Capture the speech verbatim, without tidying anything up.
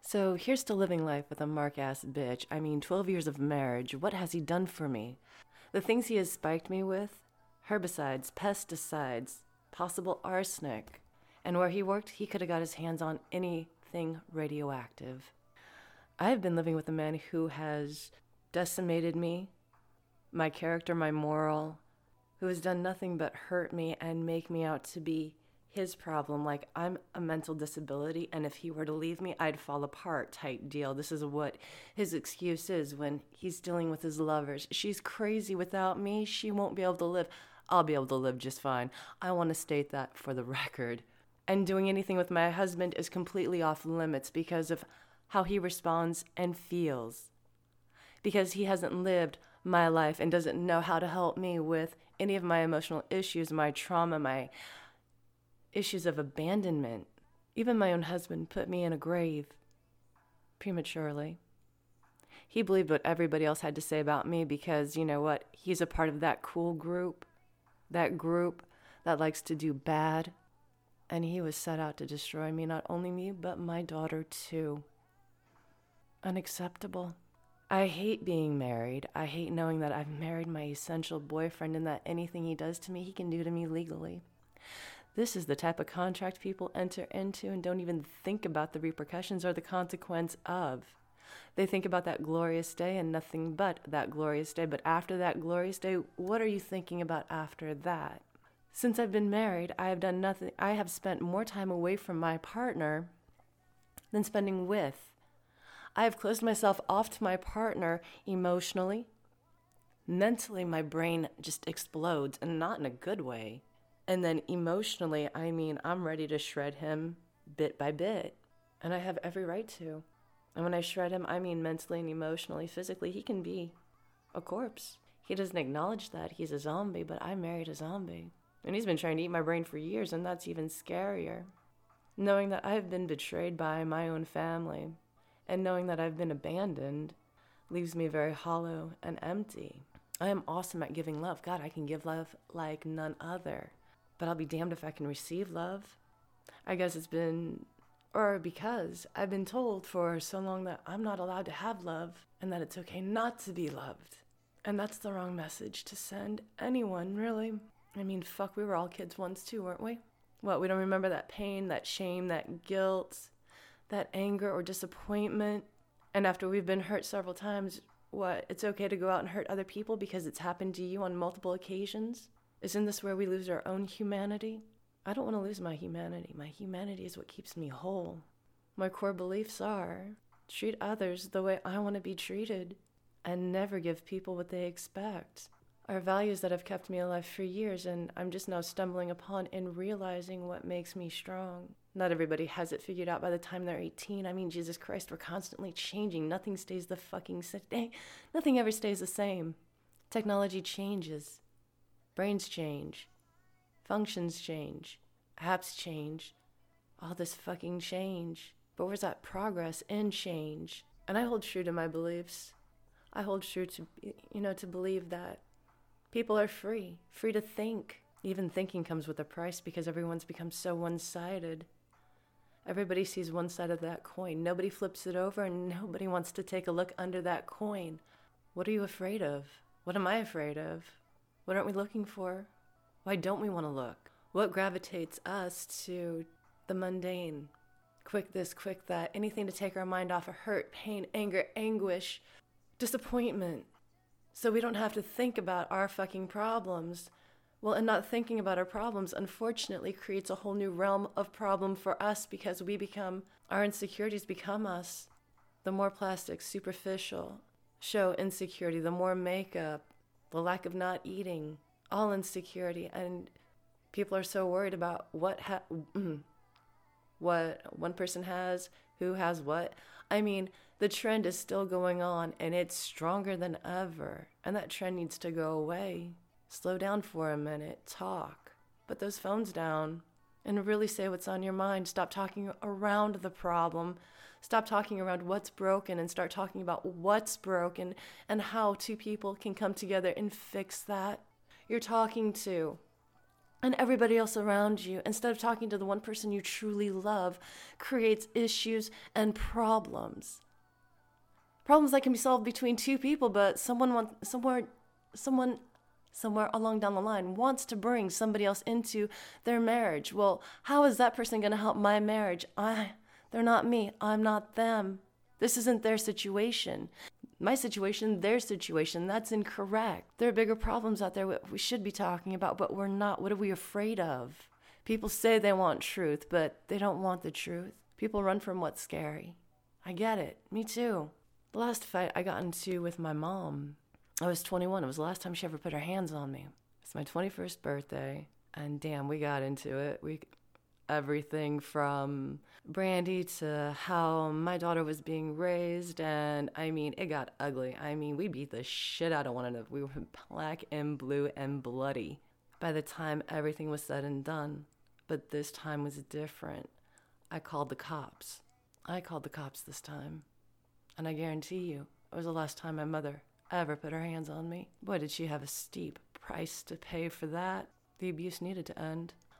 So here's to living life with a mark-ass bitch. I mean, twelve years of marriage. What has he done for me? The things he has spiked me with: herbicides, pesticides, possible arsenic. And where he worked, he could have got his hands on anything radioactive. I have been living with a man who has decimated me, my character, my moral, who has done nothing but hurt me and make me out to be his problem, like I'm a mental disability, and if he were to leave me, I'd fall apart type deal. This is what his excuse is when he's dealing with his lovers. She's crazy without me. She won't be able to live. I'll be able to live just fine. I want to state that for the record. And doing anything with my husband is completely off limits because of how he responds and feels. Because he hasn't lived my life and doesn't know how to help me with any of my emotional issues, my trauma, my issues of abandonment. Even my own husband put me in a grave prematurely. He believed what everybody else had to say about me because, you know what, he's a part of that cool group, that group that likes to do bad. And he was set out to destroy me, not only me, but my daughter too. Unacceptable. I hate being married. I hate knowing that I've married my essential boyfriend and that anything he does to me, he can do to me legally. This is the type of contract people enter into and don't even think about the repercussions or the consequence of. They think about that glorious day and nothing but that glorious day. But after that glorious day, what are you thinking about after that? Since I've been married, I have done nothing. I have spent more time away from my partner than spending with. I have closed myself off to my partner emotionally. Mentally, my brain just explodes, and not in a good way. And then emotionally, I mean, I'm ready to shred him bit by bit. And I have every right to. And when I shred him, I mean mentally and emotionally, physically, he can be a corpse. He doesn't acknowledge that. He's a zombie, but I married a zombie. And he's been trying to eat my brain for years, and that's even scarier. Knowing that I've been betrayed by my own family, and knowing that I've been abandoned, leaves me very hollow and empty. I am awesome at giving love. God, I can give love like none other. But I'll be damned if I can receive love. I guess it's been, or because I've been told for so long that I'm not allowed to have love and that it's okay not to be loved. And that's the wrong message to send anyone, really. I mean, fuck, we were all kids once too, weren't we? What, we don't remember that pain, that shame, that guilt, that anger or disappointment? And after we've been hurt several times, what, it's okay to go out and hurt other people because it's happened to you on multiple occasions? Isn't this where we lose our own humanity? I don't want to lose my humanity. My humanity is what keeps me whole. My core beliefs are treat others the way I want to be treated and never give people what they expect. Are values that have kept me alive for years, and I'm just now stumbling upon and realizing what makes me strong. Not everybody has it figured out by the time they're eighteen. I mean, Jesus Christ, we're constantly changing. Nothing stays the fucking same. Nothing ever stays the same. Technology changes. Brains change. Functions change. Apps change. All this fucking change. But where's that progress in change? And I hold true to my beliefs. I hold true to, you know, to believe that people are free. Free to think. Even thinking comes with a price because everyone's become so one-sided. Everybody sees one side of that coin. Nobody flips it over and nobody wants to take a look under that coin. What are you afraid of? What am I afraid of? What aren't we looking for? Why don't we want to look? What gravitates us to the mundane? Quick this, quick that. Anything to take our mind off of hurt, pain, anger, anguish, disappointment. So we don't have to think about our fucking problems. Well, and not thinking about our problems, unfortunately, creates a whole new realm of problem for us because we become, our insecurities become us. The more plastic, superficial, show insecurity, the more makeup, the lack of not eating, all insecurity. And people are so worried about what ha- what one person has, who has what. I mean, the trend is still going on and it's stronger than ever. And that trend needs to go away. Slow down for a minute, talk. Put those phones down and really say what's on your mind. Stop talking around the problem. Stop talking around what's broken and start talking about what's broken and how two people can come together and fix that. You're talking to And everybody else around you, instead of talking to the one person you truly love, creates issues and problems. Problems that can be solved between two people, but someone wants somewhere someone somewhere along down the line wants to bring somebody else into their marriage. Well, how is that person going to help my marriage? I they're not me. I'm not them. This isn't their situation. My situation, their situation, that's incorrect. There are bigger problems out there we should be talking about, but we're not. What are we afraid of? People say they want truth, but they don't want the truth. People run from what's scary. I get it. Me too. The last fight I got into with my mom, I was twenty-one. It was the last time she ever put her hands on me. It's my twenty-first birthday, and damn, we got into it. We everything from Brandy to how my daughter was being raised, and I mean, it got ugly. I mean, we beat the shit out of one another. We were black and blue and bloody by the time everything was said and done. But this time was different. I called the cops. I called the cops this time. And I guarantee you, it was the last time my mother ever put her hands on me. Boy, did she have a steep price to pay for that. The abuse needed to end.